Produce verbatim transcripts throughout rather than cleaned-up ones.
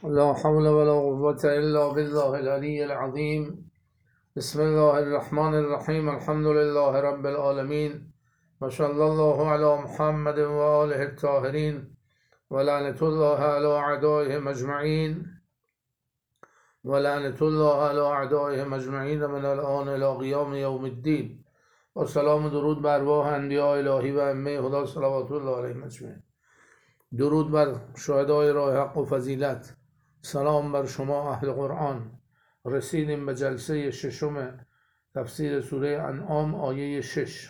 لا حول ولا قوة إلا بالله العلي العظيم. بسم الله الرحمن الرحيم. الحمد لله رب العالمين، وصلى الله على محمد وآله الطاهرين، ولعنة الله على أعدائهم أجمعين ولعنة الله على أعدائهم أجمعين من الآن إلى قیام یوم الدین. و سلام و درود بر ارواح انبیاء الهی و ائمه هدی صلوات الله علیهم اجمعین. درود بر شهدای راه حق و فضیلت. سلام بر شما اهل قرآن. رسیدیم به جلسه ششم تفسیر سوره انعام آیه شش.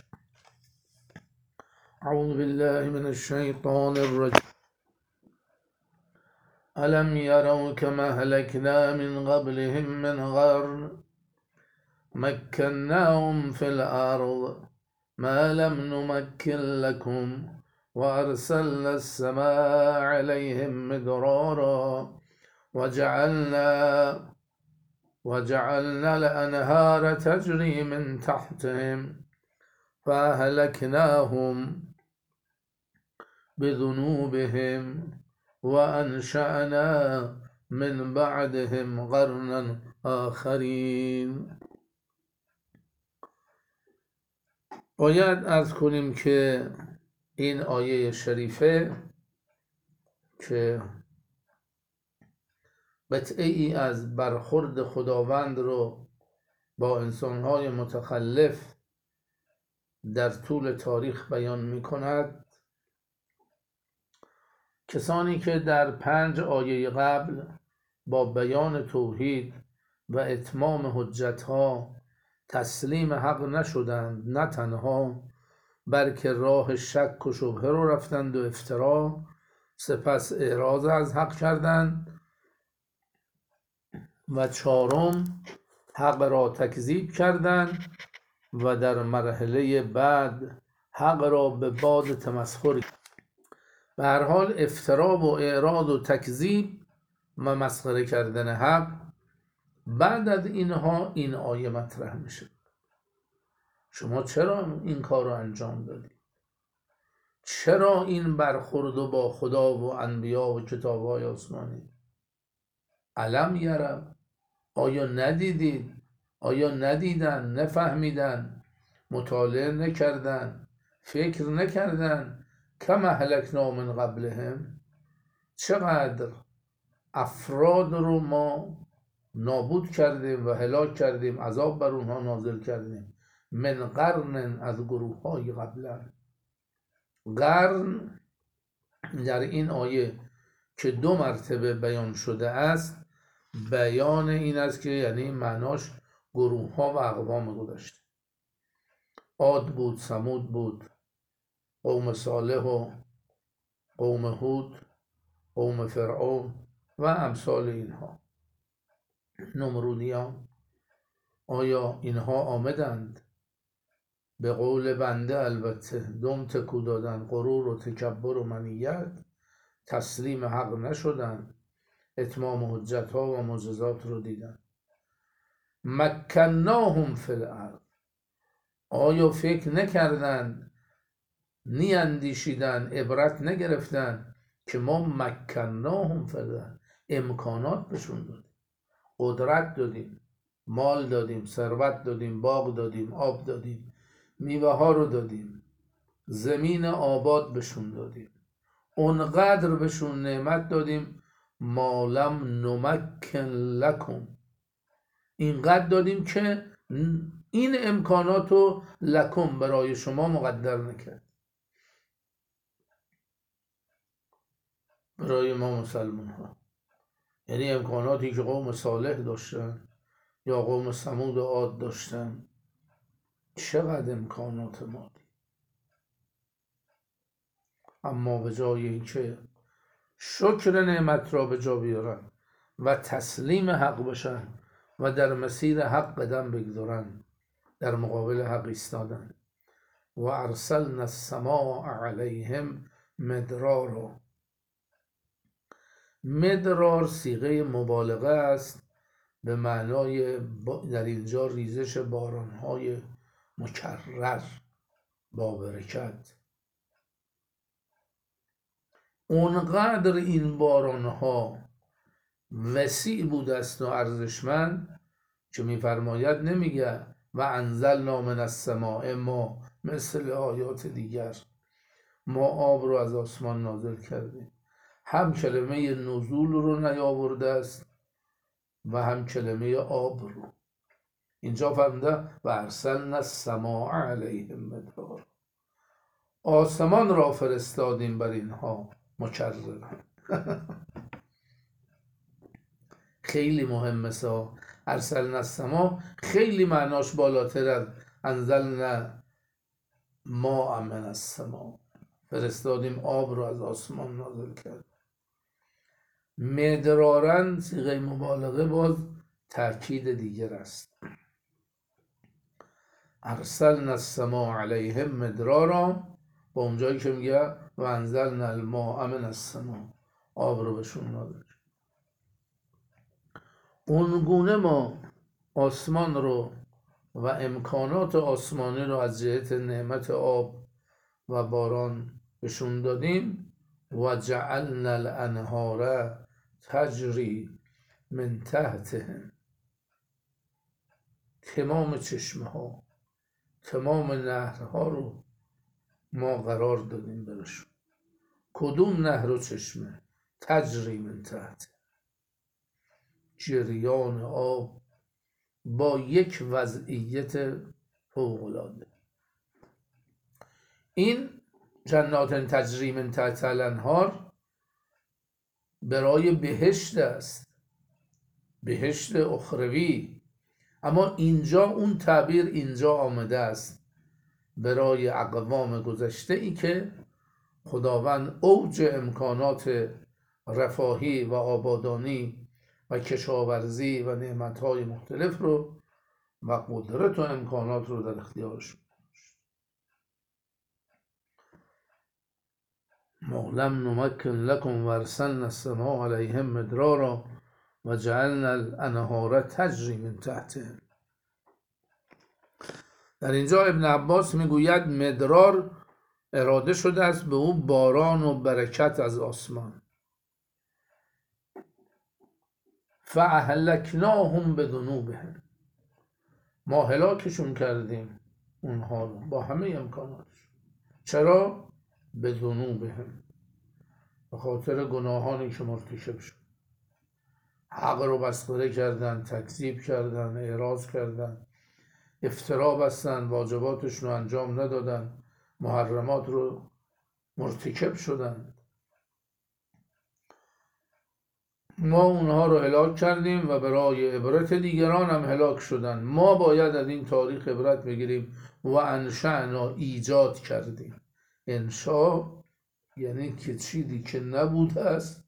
اعوذ بالله من الشیطان الرجیم. الم یروا کما اهلکنا من قبلهم من قرن مکناهم فی الارض ما لم نمکن لكم وارسلنا السماء عليهم مدرارا وجعلنا وجعلنا الأنهار تجري من تحتهم فأهلكناهم بذنوبهم وأنشأنا من بعدهم قرنا آخرین. باید عرض کنیم که این آیه شریفه که قطعه ای از برخورد خداوند رو با انسانهای متخلف در طول تاریخ بیان می کند، کسانی که در پنج آیه قبل با بیان توحید و اتمام حجتها تسلیم حق نشدند، نه تنها بلکه راه شک و شبهه رو رفتند و افترا، سپس اعراض از حق کردند و چهارم حق را تکذیب کردند و در مرحله بعد حق را به باد تمسخر. به هر حال افترا و اعراض و تکذیب و مسخره کردن حق. بعد از اینها این آیه مطرح میشه. شما چرا این کار رو انجام دادید؟ چرا این برخورد با خدا و انبیا و کتاب‌های آسمانی؟ الم یروا، آیا ندیدید؟ آیا ندیدن؟ نفهمیدن؟ مطالعه نکردن؟ فکر نکردن؟ کما اهلکنا من قبلهم، چقدر افراد رو ما نابود کردیم و هلاک کردیم، عذاب بر اونها نازل کردیم. من قرن، از گروه های قبلا. قرن در این آیه که دو مرتبه بیان شده است، بیان این است که یعنی معناش گروه ها و اقوام گذشته. عاد بود، ثمود بود، قوم صالح و قوم هود، قوم فرعون و امثال اینها، نمرودیان. آیا اینها آمدند به قول بنده البته دم تکو دادن، غرور و تکبر و منیت، تسلیم حق نشدند، اتمام حجت ها و معجزات رو دیدن. مکناهم فی الارض، آیا فکر نکردند، نی اندیشیدن، عبرت نگرفتن که ما مکناهم فی الارض امکانات بهشون دادیم، قدرت دادیم، مال دادیم، ثروت دادیم، باغ دادیم، آب دادیم، میوه ها رو دادیم، زمین آباد بهشون دادیم، اونقدر بهشون نعمت دادیم. ما لم نمکن لکم، اینقدر دادیم که این امکانات رو لکم برای شما مقدر نکرد، برای ما مسلمان ها. یعنی امکاناتی که قوم صالح داشتن یا قوم ثمود و عاد داشتن، چقدر امکانات مادی، اما به جای اینکه شکر نعمت را به جا بیارن و تسلیم حق بشن و در مسیر حق قدم بگذارن، در مقابل حق ایستادن. و ارسلنا السماء علیهم مدرارا. مدرار صیغه مبالغه است، به معنای در اینجا ریزش بارانهای مکرر با برکت. اونقدر این بارانها وسیع بوده است و ارزشمند که میفرماید نمیگه و انزلنا من السماء ما مثل آیات دیگر ما آب رو از آسمان نازل کردیم. هم کلمه نزول رو نیاورده است و هم کلمه آب رو. اینجا فرموده و ارسلنا السماء علیهم مدرارا، آسمان را فرستادیم بر اینها مکررا. خیلی مهمه سا ارسلنا السماء، خیلی معناش بالاتر از انزلنا ماء من السماء، فرستادیم آب رو از آسمان نازل کرد. مدرارن صیغه مبالغه باز تأکید دیگر است. ارسلنا السماء علیهم مدرارا، با اونجایی که میگه و انزلنا الماء من السماء، آب رو بهشون نازل. اونگونه ما آسمان رو و امکانات آسمانی رو از جهت نعمت آب و باران بهشون دادیم. و جعلنا الانهار تجری من تحتهم، تمام چشمه ها، تمام نهرها رو ما قرار دادیم برشون. کدوم نهر و چشمه؟ تجری من تحت، جریان آب با یک وضعیت فوق‌العاده. این جنات تجری من تحت الانهار برای بهشت است، بهشت اخروی، اما اینجا اون تعبیر اینجا آمده است برای اقوام گذشته ای که خداوند اوج امکانات رفاهی و آبادانی و کشاورزی و نعمتهای مختلف رو و قدرت و امکانات رو در اختیارشون داشت. ما لم نمکن لکم و ارسلنا السماء علیهم مدرارا و جعلنا الانهار تجری من تحتهم. در اینجا ابن عباس میگوید مدرار اراده شده است به او باران و برکت از آسمان. فاهلکناهم بذنوبهم، ما هلاکشون کردیم اونها رو با همه امکاناتش. چرا؟ به ذنوبهم، به خاطر گناهانی که مرتکب شد. حق رو مسخره کردن، تکذیب کردن، اعراض کردن، افترا بستن، واجباتش رو انجام ندادن، محرمات رو مرتکب شدن. ما اونها رو هلاک کردیم و برای عبرت دیگران هم هلاک شدن. ما باید از این تاریخ عبرت بگیریم. و انشأنا، ایجاد کردیم. انشا یعنی که چیزی که نبوده است،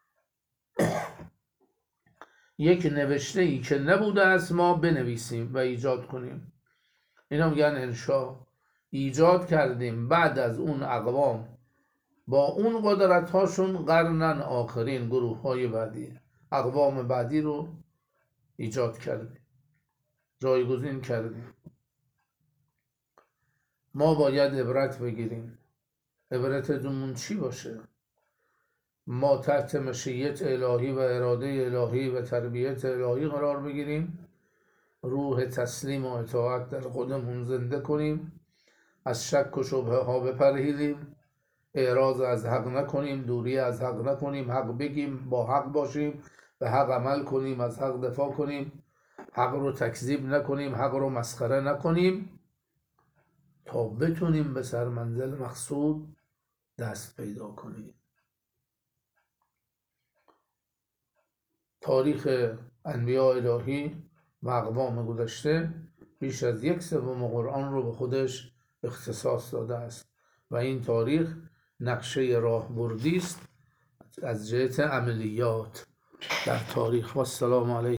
یک نوشته ای که نبوده است ما بنویسیم و ایجاد کنیم. اینا میگن انشا. ایجاد کردیم بعد از اون اقوام با اون قدرت هاشون قرنن آخرین، گروه های بعدی، اقوام بعدی رو ایجاد کردیم، جایگزین کردیم. ما باید عبرت بگیریم. عبرتمون چی باشه؟ ما تحت مشیت الهی و اراده الهی و تربیت الهی قرار بگیریم، روح تسلیم و اطاعت در خودمون زنده کنیم، از شک و شبهه ها بپرهیزیم، اعراض از حق نکنیم، دوری از حق نکنیم، حق بگیم، با حق باشیم، به حق عمل کنیم، از حق دفاع کنیم، حق رو تکذیب نکنیم، حق رو مسخره نکنیم، تا بتونیم به سرمنزل مقصود دست پیدا کنیم. تاریخ انبیاء الهی و اقوام گذشته بیش از یک سوم قرآن رو به خودش اختصاص داده است و این تاریخ نقشه راهبردی است از جهت عملیات در تاریخ. و السلام علیکم.